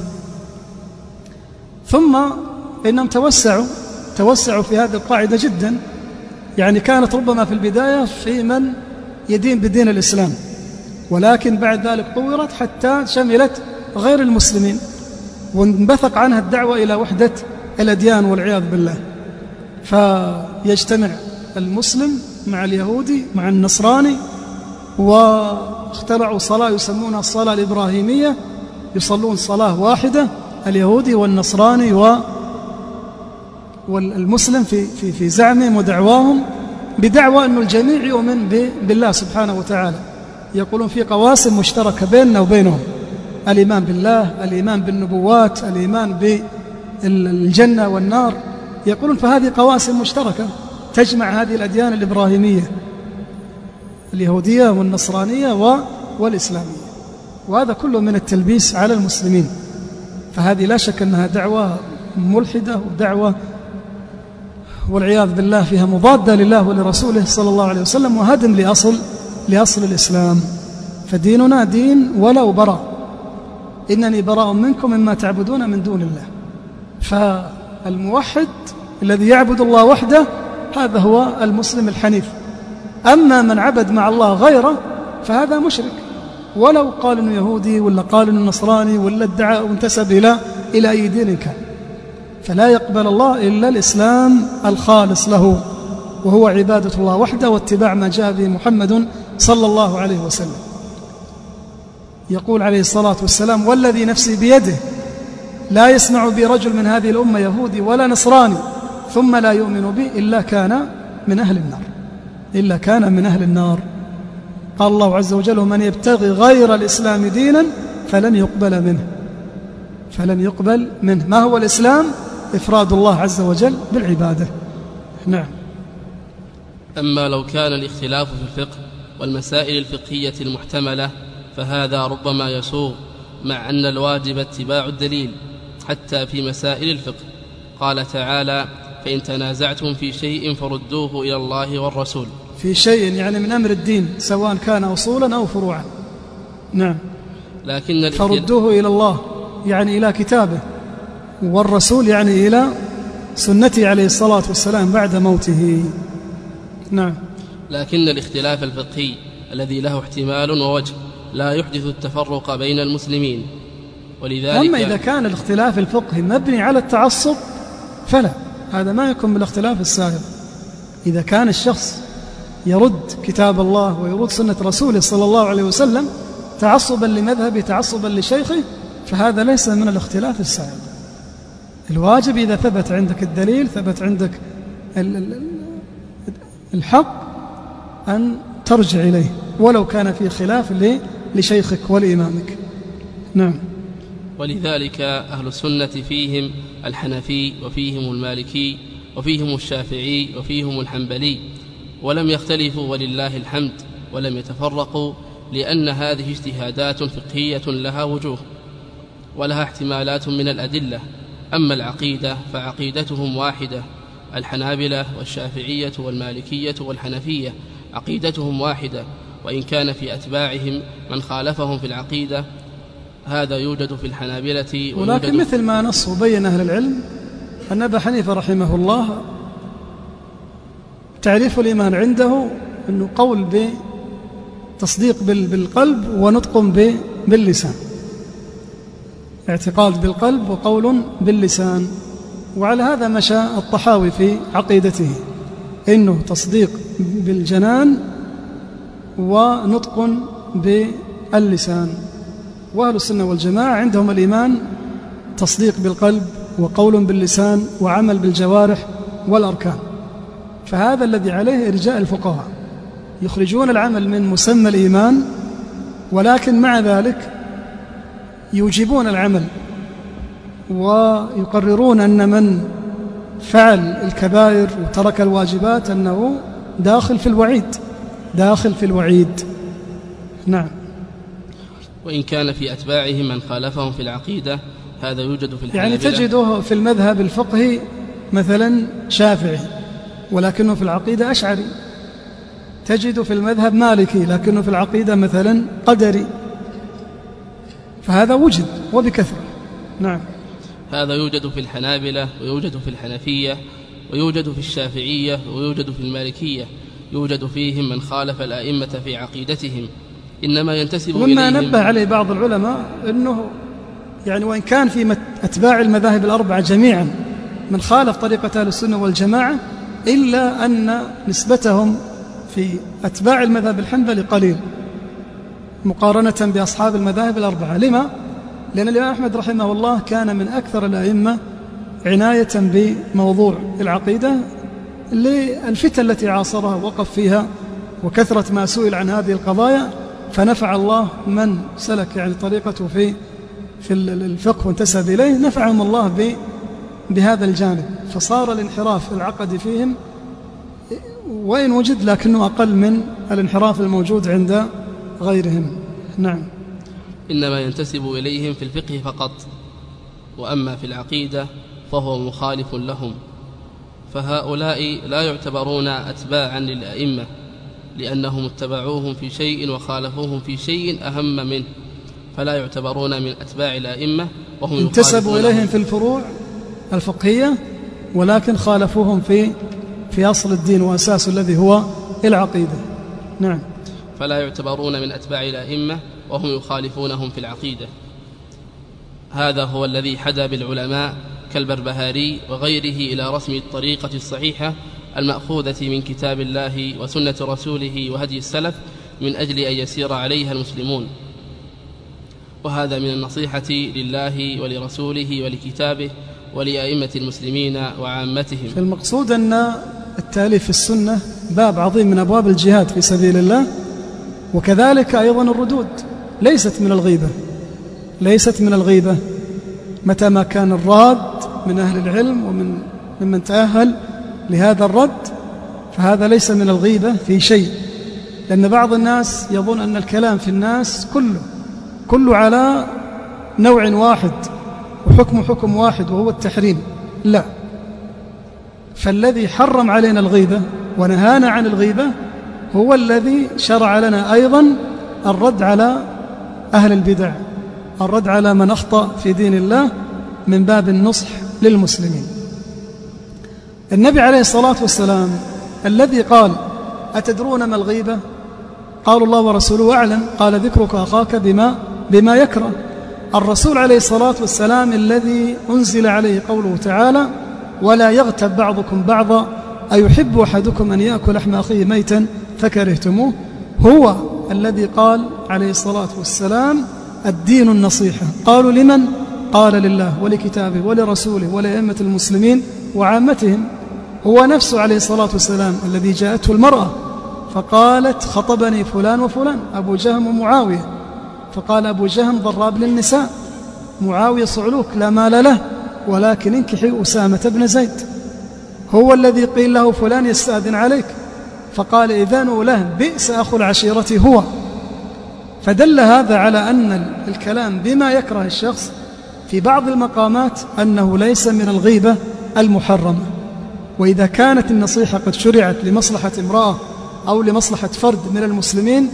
Speaker 2: ثم إنهم توسعوا توسعوا في هذه القاعدة جدا، يعني كانت ربما في البداية في من يدين بدين الإسلام، ولكن بعد ذلك طورت حتى شملت غير المسلمين، وانبثق عنها الدعوة إلى وحدة الأديان والعياذ بالله. فيجتمع المسلم مع اليهودي مع النصراني، واخترعوا صلاة يسمونها الصلاة الإبراهيمية، يصلون صلاة واحدة اليهودي والنصراني و والمسلم في في في زعمهم ودعواهم، بدعوى أن الجميع يؤمن بالله سبحانه وتعالى. يقولون في قواسم مشتركة بيننا وبينهم، الإيمان بالله، الإيمان بالنبوات، الإيمان بالجنة والنار. يقولون فهذه قواسم مشتركة تجمع هذه الأديان الإبراهيمية، اليهودية والنصرانية والإسلامية، وهذا كله من التلبيس على المسلمين. فهذه لا شك أنها دعوة ملحدة ودعوة والعياذ بالله فيها مضادة لله ولرسوله صلى الله عليه وسلم، وهدم لأصل لأصل الإسلام. فديننا دين ولو براء، إنني براء منكم مما تعبدون من دون الله. فالموحد الذي يعبد الله وحده هذا هو المسلم الحنيف. أما من عبد مع الله غيره فهذا مشرك، ولو قال إنه يهودي ولا قال إنه نصراني ولا ادعى وانتسب إلى إلى أي دين كان. فلا يقبل الله إلا الإسلام الخالص له، وهو عبادة الله وحده واتباع ما جاء به محمد صلى الله عليه وسلم. يقول عليه الصلاة والسلام: والذي نفسي بيده لا يسمع بي رجل من هذه الأمة يهودي ولا نصراني ثم لا يؤمن بي إلا كان من أهل النار، إلا كان من أهل النار. قال الله عز وجل: من يبتغي غير الإسلام دينا فلن يقبل منه فلن يقبل منه. ما هو الإسلام؟ إفراد الله عز وجل بالعبادة. نعم.
Speaker 1: أما لو كان الاختلاف في الفقه والمسائل الفقهية المحتملة فهذا ربما يسوغ، مع أن الواجب اتباع الدليل حتى في مسائل الفقه. قال تعالى: فإن تنازعتم في شيء فردوه إلى الله والرسول.
Speaker 2: في شيء يعني من أمر الدين سواء كان أصولا أو فروعا. نعم.
Speaker 1: لكن
Speaker 2: فردوه إلى الله يعني إلى كتابه، والرسول يعني إلى سنته عليه الصلاة والسلام بعد موته. نعم.
Speaker 1: لكن الاختلاف الفقهي الذي له احتمال ووجه لا يحدث التفرق بين المسلمين، ولذلك
Speaker 2: أما إذا كان الاختلاف الفقهي مبني على التعصب فلا، هذا ما يكون بالاختلاف السائغ. إذا كان الشخص يرد كتاب الله ويرد سنة رسوله صلى الله عليه وسلم تعصبا لمذهبه تعصبا لشيخه، فهذا ليس من الاختلاف السائغ. الواجب إذا ثبت عندك الدليل، ثبت عندك الحق، أن ترجع إليه ولو كان في خلاف لشيخك ولإمامك. نعم.
Speaker 1: ولذلك أهل السنة فيهم الحنفي وفيهم المالكي وفيهم الشافعي وفيهم الحنبلي، ولم يختلفوا ولله الحمد، ولم يتفرقوا، لأن هذه اجتهادات فقهية لها وجوه ولها احتمالات من الأدلة. أما العقيدة فعقيدتهم واحدة، الحنابلة والشافعية والمالكية والحنفية عقيدتهم واحدة، وإن كان في أتباعهم من خالفهم في العقيدة، هذا يوجد في الحنابلة.
Speaker 2: ولكن مثل ما نص وبين أهل العلم أن أبا حنيفة رحمه الله تعريف الإيمان عنده أنه قول بتصديق بالقلب ونطق باللسان، اعتقاد بالقلب وقول باللسان. وعلى هذا مشى الطحاوي في عقيدته، إنه تصديق بالجنان ونطق باللسان. وأهل السنة والجماعة عندهم الإيمان تصديق بالقلب وقول باللسان وعمل بالجوارح والأركان. فهذا الذي عليه إرجاء الفقهاء، يخرجون العمل من مسمى الإيمان، ولكن مع ذلك يوجبون العمل ويقررون أن من فعل الكبائر وترك الواجبات أنه داخل في الوعيد، داخل في الوعيد. نعم.
Speaker 1: وإن كان في أتباعهم من خالفهم في العقيدة، هذا يوجد في الحنابلة.
Speaker 2: يعني تجده في المذهب الفقهي مثلا شافعي ولكنه في العقيدة أشعري، تجد في المذهب مالكي لكنه في العقيدة مثلا قدري، فهذا وجد وبكثرة. نعم.
Speaker 1: هذا يوجد في الحنابلة ويوجد في الحنفية ويوجد في الشافعية ويوجد في المالكية، يوجد فيهم من خالف الأئمة في عقيدتهم، إنما ينتسب إليهم.
Speaker 2: وما نبه عليه بعض العلماء أنه يعني وإن كان في أتباع المذاهب الأربعة جميعا من خالف طريقة أهل السنة والجماعة، إلا أن نسبتهم في أتباع المذهب الحنبلي قليل مقارنة بأصحاب المذاهب الأربعة. لما؟ لأن الإمام أحمد رحمه الله كان من أكثر الأئمة عناية بموضوع العقيدة للفتن التي عاصرها وقف فيها وكثرة ما سئل عن هذه القضايا، فنفع الله من سلك يعني طريقته في في الفقه وانتسب إليه، نفعهم الله بهذا الجانب، فصار الانحراف العقدي فيهم وإن وجد لكنه أقل من الانحراف الموجود عند غيرهم. نعم.
Speaker 1: إنما ينتسب إليهم في الفقه فقط، وأما في العقيدة فهو مخالف لهم، فهؤلاء لا يعتبرون أتباعا للأئمة، لأنهم اتبعوهم في شيء وخالفوهم في شيء أهم منه، فلا يعتبرون من أتباع الأئمة، وهم
Speaker 2: انتسبوا إليهم في الفروع الفقهية ولكن خالفوهم في في أصل الدين وأساس الذي هو العقيدة. نعم.
Speaker 1: فلا يعتبرون من أتباع الأئمة وهم يخالفونهم في العقيدة. هذا هو الذي حدا بالعلماء كالبربهاري وغيره إلى رسم الطريقة الصحيحة المأخوذة من كتاب الله وسنة رسوله وهدي السلف من أجل أن يسير عليها المسلمون. وهذا من النصيحة لله ولرسوله ولكتابه ولأئمة المسلمين وعامتهم.
Speaker 2: فالمقصود أن التأليف في السنة باب عظيم من أبواب الجهاد في سبيل الله، وكذلك أيضا الردود ليست من الغيبة، ليست من الغيبة متى ما كان الراد من أهل العلم ومن ممن تأهل لهذا الرد، فهذا ليس من الغيبة في شيء، لأن بعض الناس يظن أن الكلام في الناس كله كله على نوع واحد وحكم حكم واحد وهو التحريم. لا، فالذي حرم علينا الغيبة ونهانا عن الغيبة هو الذي شرع لنا أيضا الرد على أهل البدع، الرد على من أخطأ في دين الله من باب النصح للمسلمين. النبي عليه الصلاة والسلام الذي قال أتدرون ما الغيبة؟ قالوا الله ورسوله أعلم، قال ذكرك أخاك بما, بما يكره. الرسول عليه الصلاة والسلام الذي أنزل عليه قوله تعالى ولا يغتب بعضكم بعضا أيحب أحدكم أن يأكل لحم أخيه ميتا فكرهتموه، هو الذي قال عليه الصلاة والسلام الدين النصيحة. قالوا لمن؟ قال لله ولكتابه ولرسوله ولأئمة المسلمين وعامتهم. هو نفسه عليه الصلاة والسلام الذي جاءته المرأة فقالت خطبني فلان وفلان، أبو جهم ومعاوية، فقال أبو جهم ضراب للنساء، معاوية صعلوك لا مال له ولكن انكحي أسامة بن زيد. هو الذي قيل له فلان يستأذن عليك فقال إذن له بئس أخو العشيرة هو. فدل هذا على أن الكلام بما يكره الشخص في بعض المقامات أنه ليس من الغيبة المحرمة. وإذا كانت النصيحة قد شرعت لمصلحة امرأة أو لمصلحة فرد من المسلمين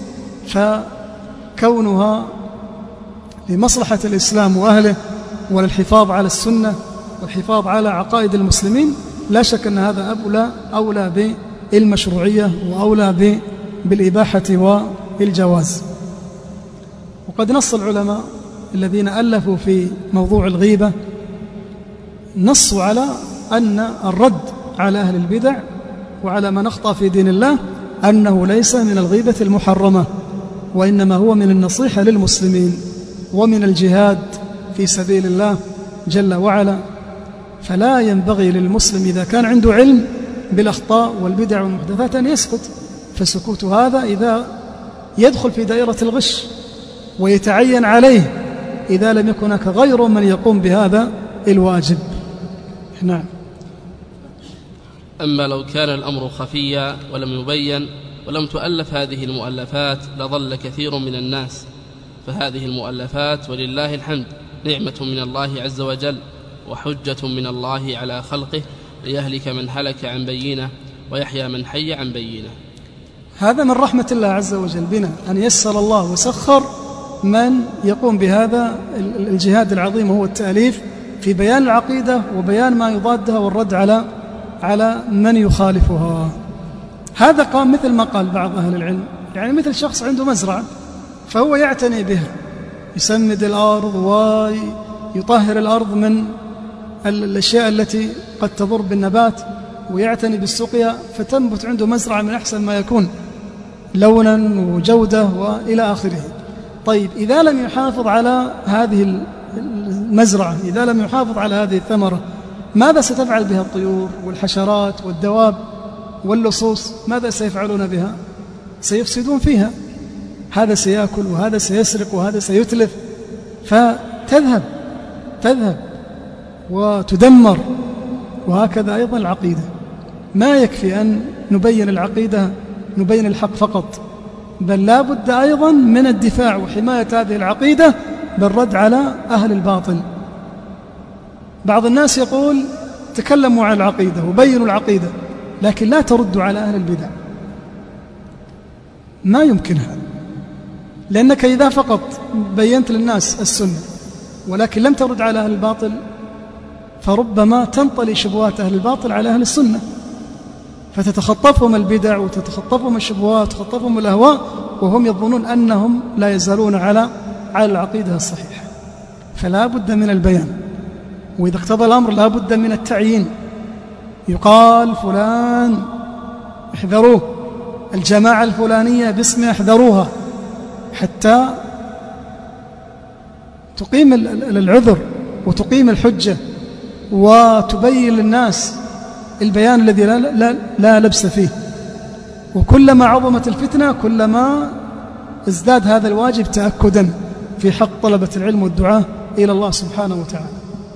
Speaker 2: فكونها لمصلحة الإسلام وأهله وللحفاظ على السنة والحفاظ على عقائد المسلمين لا شك أن هذا أولى, أولى بالمشروعية وأولى بالإباحة والجواز. وقد نص العلماء الذين ألفوا في موضوع الغيبة نصوا على أن الرد على أهل البدع وعلى من أخطأ في دين الله أنه ليس من الغيبة المحرمة، وإنما هو من النصيحة للمسلمين ومن الجهاد في سبيل الله جل وعلا. فلا ينبغي للمسلم إذا كان عنده علم بالأخطاء والبدع والمحدثات أن يسكت، فسكوت هذا إذا يدخل في دائرة الغش ويتعين عليه إذا لم يكن هناك غير من يقوم بهذا الواجب. نعم.
Speaker 1: أما لو كان الأمر خفيا ولم يبين ولم تؤلف هذه المؤلفات لضل كثير من الناس، فهذه المؤلفات ولله الحمد نعمة من الله عز وجل وحجة من الله على خلقه ليهلك من هلك عن بينه ويحيى من حي عن بينه.
Speaker 2: هذا من رحمة الله عز وجل بنا أن يسر الله وسخر من يقوم بهذا الجهاد العظيم وهو التأليف في بيان العقيدة وبيان ما يضادها والرد على على من يخالفها. هذا قام مثل ما قال بعض أهل العلم، يعني مثل شخص عنده مزرعة فهو يعتني بها، يسمد الأرض ويطهر الأرض من الأشياء التي قد تضر بالنبات ويعتني بالسقيا فتنبت عنده مزرعة من أحسن ما يكون لونا وجودة وإلى آخره. طيب إذا لم يحافظ على هذه المزرعة، إذا لم يحافظ على هذه الثمرة، ماذا ستفعل بها الطيور والحشرات والدواب واللصوص؟ ماذا سيفعلون بها؟ سيفسدون فيها، هذا سيأكل وهذا سيسرق وهذا سيتلف، فتذهب تذهب وتدمر. وهكذا أيضا العقيدة، ما يكفي أن نبين العقيدة نبين الحق فقط، بل لا بد أيضا من الدفاع وحماية هذه العقيدة بالرد على أهل الباطل. بعض الناس يقول تكلموا عن العقيدة وبينوا العقيدة لكن لا تردوا على أهل البدع، ما يمكن هذا، لأنك إذا فقط بينت للناس السنة ولكن لم ترد على أهل الباطل فربما تنطلي شبهات أهل الباطل على أهل السنة فتتخطفهم البدع وتتخطفهم الشبهات وتتخطفهم الأهواء وهم يظنون أنهم لا يزالون على على العقيدة الصحيحة. فلا بد من البيان، وإذا اقتضى الأمر لا بد من التعيين، يقال فلان احذروه، الجماعة الفلانية باسم احذروها، حتى تقيم العذر وتقيم الحجة وتبين للناس البيان الذي لا, لا, لا لبس فيه. وكلما عظمت الفتنة كلما ازداد هذا الواجب تأكدا في حق طلبة العلم والدعاء إلى الله سبحانه وتعالى.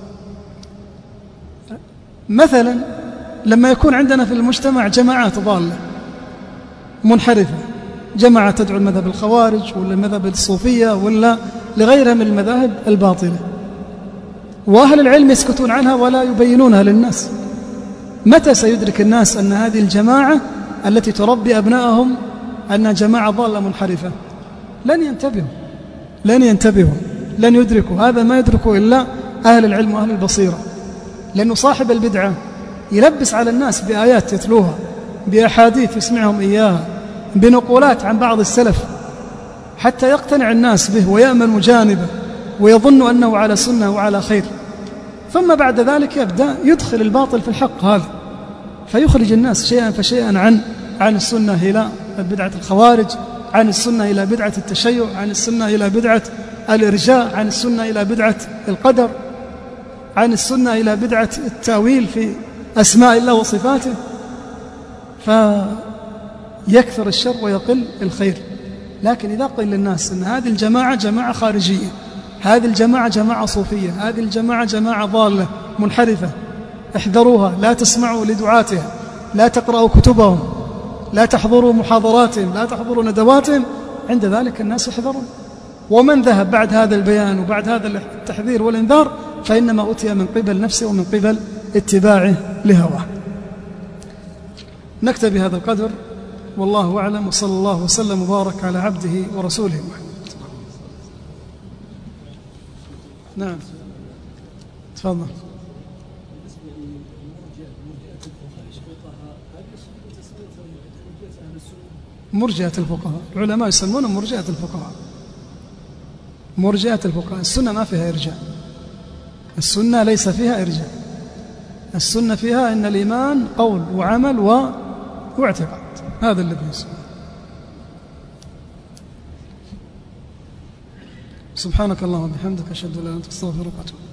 Speaker 2: مثلا لما يكون عندنا في المجتمع جماعات ضالة منحرفة، جماعة تدعو المذهب الخوارج ولا المذهب الصوفية ولا لغيرها من المذاهب الباطلة، وأهل العلم يسكتون عنها ولا يبينونها للناس، متى سيدرك الناس أن هذه الجماعة التي تربي أبنائهم أنها جماعة ضالة منحرفة لن ينتبهوا لن ينتبهوا لن يدركوا. هذا ما يدركه إلا أهل العلم وأهل البصيرة، لأنه صاحب البدعة يلبس على الناس بآيات يتلوها، بأحاديث يسمعهم إياها، بنقولات عن بعض السلف حتى يقتنع الناس به ويأمن مجانبه ويظن أنه على سنة وعلى خير، ثم بعد ذلك يبدأ يدخل الباطل في الحق هذا، فيخرج الناس شيئا فشيئا عن عن السنة إلى بدعة الخوارج، عن السنة إلى بدعة التشيع، عن السنة إلى بدعة الإرجاء، عن السنة إلى بدعة القدر، عن السنة إلى بدعة التأويل في أسماء الله وصفاته، فيكثر الشر ويقل الخير. لكن إذا قيل للناس أن هذه الجماعة جماعة خارجية، هذه الجماعة جماعة صوفية، هذه الجماعة جماعة ضالة منحرفة، احذروها، لا تسمعوا لدعاتها، لا تقرأوا كتبهم، لا تحضروا محاضراتهم، لا تحضروا ندواتهم، عند ذلك الناس يحذرون. ومن ذهب بعد هذا البيان وبعد هذا التحذير والإنذار فإنما أتي من قبل نفسه ومن قبل اتباعه لهواه. نكتفي بهذا القدر، والله أعلم، وصلى الله وسلم وبارك على عبده ورسوله محمد. نعم تفضل. مرجئة الفقهاء، العلماء يسمونهم مرجئة الفقهاء، مرجئة الفقهاء. السنة ما فيها إرجاء، السنة ليس فيها إرجاء، السنة فيها إن الإيمان قول وعمل و... واعتقاد، هذا الذي يسمى. سبحانك اللهم وبحمدك أشهد أن لا إله إلا أنت أستغفرك وأتوب إليك.